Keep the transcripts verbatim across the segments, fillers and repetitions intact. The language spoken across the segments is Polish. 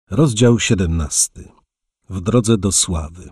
Rozdział siedemnasty. W drodze do sławy.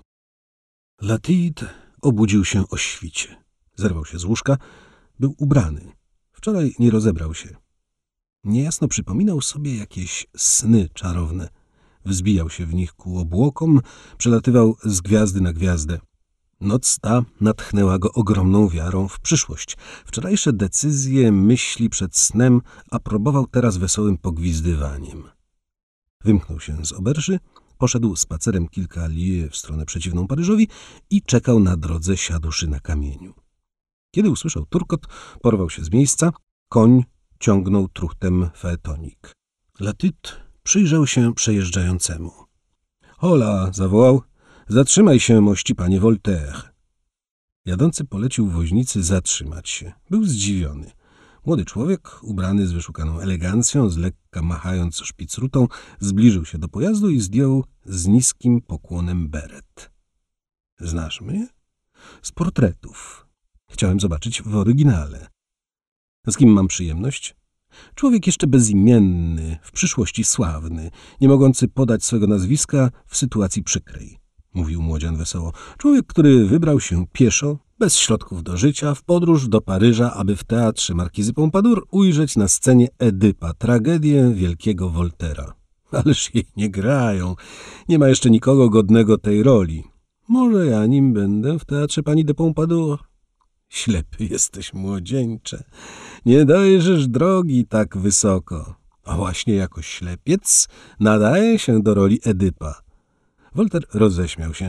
Latit obudził się o świcie. Zerwał się z łóżka. Był ubrany. Wczoraj nie rozebrał się. Niejasno przypominał sobie jakieś sny czarowne. Wzbijał się w nich ku obłokom, przelatywał z gwiazdy na gwiazdę. Noc ta natchnęła go ogromną wiarą w przyszłość. Wczorajsze decyzje, myśli przed snem aprobował teraz wesołym pogwizdywaniem. Wymknął się z oberży, poszedł spacerem kilka lie w stronę przeciwną Paryżowi i czekał na drodze siadłszy na kamieniu. Kiedy usłyszał turkot, porwał się z miejsca. Koń ciągnął truchtem faetonik. Latit przyjrzał się przejeżdżającemu. — Hola! — zawołał. — Zatrzymaj się, mości panie Voltaire. Jadący polecił woźnicy zatrzymać się. Był zdziwiony. Młody człowiek, ubrany z wyszukaną elegancją, z lekka machając szpicrutą, zbliżył się do pojazdu i zdjął z niskim pokłonem beret. — Znasz mnie? — Z portretów. Chciałem zobaczyć w oryginale. — Z kim mam przyjemność? — Człowiek jeszcze bezimienny, w przyszłości sławny, nie mogący podać swego nazwiska w sytuacji przykrej — mówił młodzian wesoło. — Człowiek, który wybrał się pieszo, bez środków do życia, w podróż do Paryża, aby w teatrze Markizy Pompadour ujrzeć na scenie Edypa, tragedię wielkiego Voltaira. Ależ jej nie grają. Nie ma jeszcze nikogo godnego tej roli. Może ja nim będę w teatrze pani de Pompadour? Ślepy jesteś, młodzieńcze. Nie dojrzysz drogi tak wysoko. A właśnie jako ślepiec nadaje się do roli Edypa. Voltaire roześmiał się.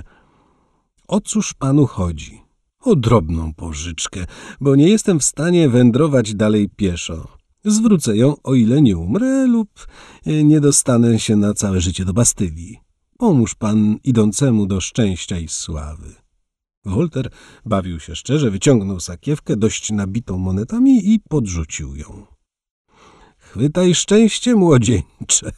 O cóż panu chodzi? O drobną pożyczkę, bo nie jestem w stanie wędrować dalej pieszo. Zwrócę ją, o ile nie umrę lub nie dostanę się na całe życie do Bastylii. Pomóż pan idącemu do szczęścia i sławy. Voltaire bawił się szczerze, wyciągnął sakiewkę dość nabitą monetami i podrzucił ją. Chwytaj szczęście, młodzieńcze.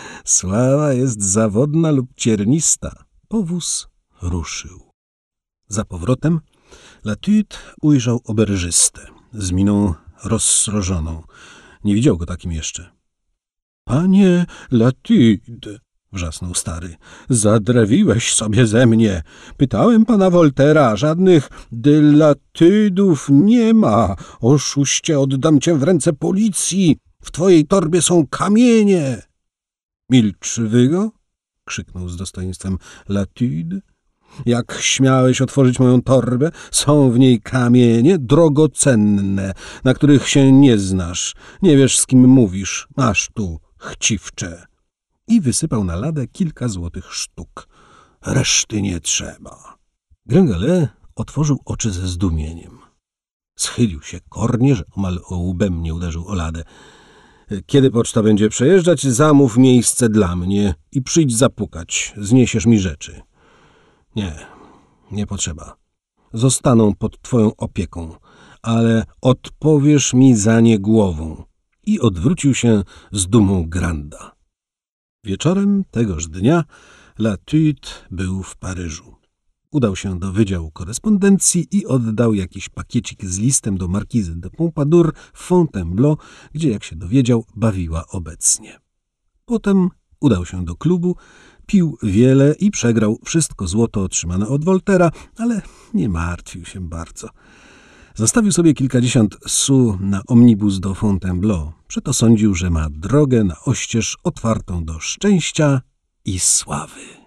Sława jest zawodna lub ciernista. Powóz ruszył. Za powrotem Latit ujrzał oberżystę z miną rozsrożoną. Nie widział go takim jeszcze. — Panie Latit! — wrzasnął stary. — Zadrwiłeś sobie ze mnie. Pytałem pana Voltaira, żadnych dylatydów nie ma. Oszuście, oddam cię w ręce policji. W twojej torbie są kamienie. — Milcz, wygo! — krzyknął z dostojeństwem Latit. Jak śmiałeś otworzyć moją torbę? Są w niej kamienie drogocenne, na których się nie znasz. Nie wiesz, z kim mówisz. Masz tu, chciwcze. I wysypał na ladę kilka złotych sztuk. Reszty nie trzeba. Gringalet otworzył oczy ze zdumieniem. Schylił się kornie, że omal łbem nie uderzył o ladę. Kiedy poczta będzie przejeżdżać, zamów miejsce dla mnie i przyjdź zapukać. Zniesiesz mi rzeczy. Nie, nie potrzeba. Zostaną pod twoją opieką, ale odpowiesz mi za nie głową. I odwrócił się z dumą granda. Wieczorem tegoż dnia Latit był w Paryżu. Udał się do Wydziału Korespondencji i oddał jakiś pakiecik z listem do Markizy de Pompadour w Fontainebleau, gdzie, jak się dowiedział, bawiła obecnie. Potem udał się do klubu, pił wiele i przegrał wszystko złoto otrzymane od Voltaira, ale nie martwił się bardzo. Zostawił sobie kilkadziesiąt sous na omnibus do Fontainebleau. Przeto sądził, że ma drogę na oścież otwartą do szczęścia i sławy.